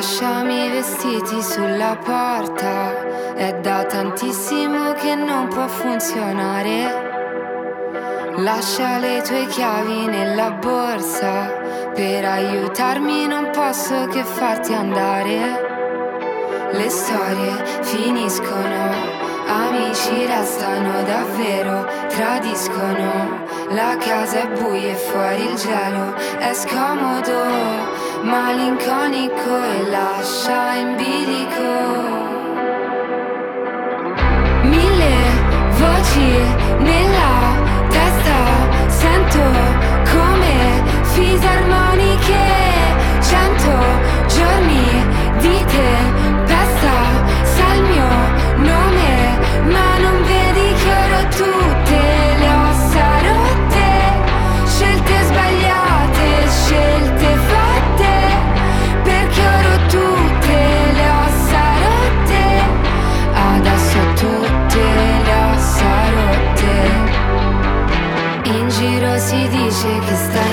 Lasciami i vestiti sulla porta, è da tantissimo che non può funzionare. Lascia le tue chiavi nella borsa, per aiutarmi non posso che farti andare. Le storie finiscono, amici restano davvero, tradiscono. La casa è buia e fuori il gelo è scomodo, malinconico e lascia in bilico. Mille voci nella testa, sento come fisarmoniche. 100 giorni di tempesta, sa il mio nome, ma non vedi che ero tutte le ossa rotte. Scelte sbagliate, scelte fatte, perché ero tutte le ossa rotte. Adesso ho tutte le ossa rotte. In giro si dice che stai